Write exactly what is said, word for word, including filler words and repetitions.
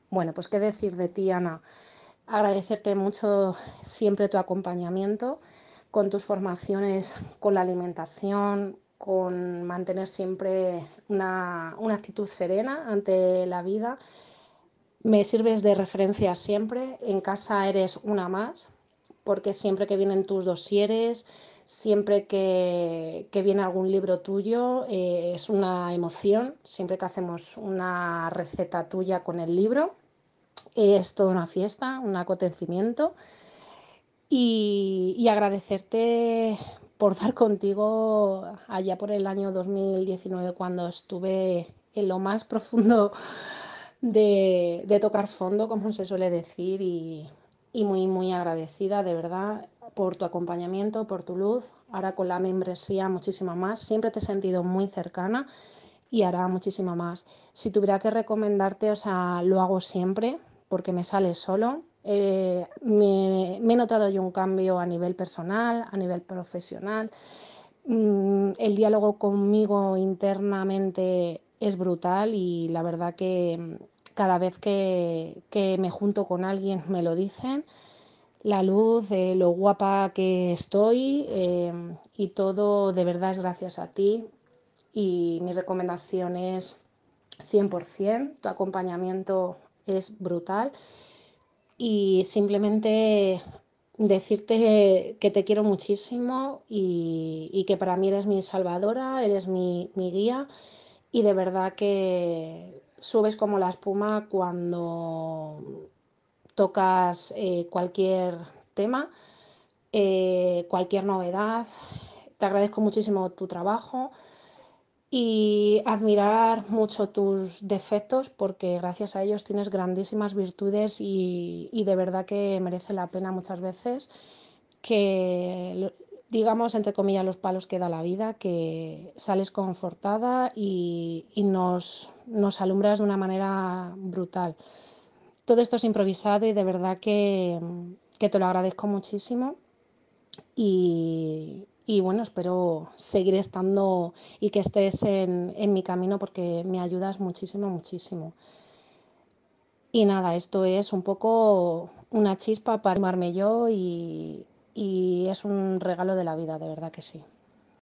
Bueno, pues qué decir de ti, Ana. Agradecerte mucho siempre tu acompañamiento con tus formaciones, con la alimentación, con mantener siempre una, una actitud serena ante la vida. Me sirves de referencia siempre. En casa eres una más, porque siempre que vienen tus dosieres, siempre que, que viene algún libro tuyo, eh, es una emoción. Siempre que hacemos una receta tuya con el libro, es toda una fiesta, un acontecimiento. Y, y agradecerte por dar contigo allá por el año dos mil diecinueve, cuando estuve en lo más profundo de, de tocar fondo, como se suele decir, y, y muy, muy agradecida, de verdad, por tu acompañamiento, por tu luz. Ahora con la membresía muchísimo más. Siempre te he sentido muy cercana y hará muchísimo más. Si tuviera que recomendarte, o sea, lo hago siempre porque me sale solo. Eh, me, me he notado yo un cambio a nivel personal, a nivel profesional. Mm, el diálogo conmigo internamente es brutal y la verdad que mm, cada vez que, que me junto con alguien me lo dicen. La luz, eh, lo guapa que estoy, eh, y todo de verdad es gracias a ti. Y mi recomendación es cien por ciento, tu acompañamiento es brutal y simplemente decirte que te quiero muchísimo y, y que para mí eres mi salvadora, eres mi, mi guía, y de verdad que subes como la espuma cuando tocas eh, cualquier tema, eh, cualquier novedad. Te agradezco muchísimo tu trabajo y admirar mucho tus defectos, porque gracias a ellos tienes grandísimas virtudes y, y de verdad que merece la pena muchas veces que, digamos, entre comillas, los palos que da la vida, que sales confortada y, y nos, nos alumbras de una manera brutal. Todo esto es improvisado y de verdad que, que te lo agradezco muchísimo. Y, y bueno, espero seguir estando y que estés en, en mi camino, porque me ayudas muchísimo, muchísimo. Y nada, esto es un poco una chispa para animarme yo y, y es un regalo de la vida, de verdad que sí.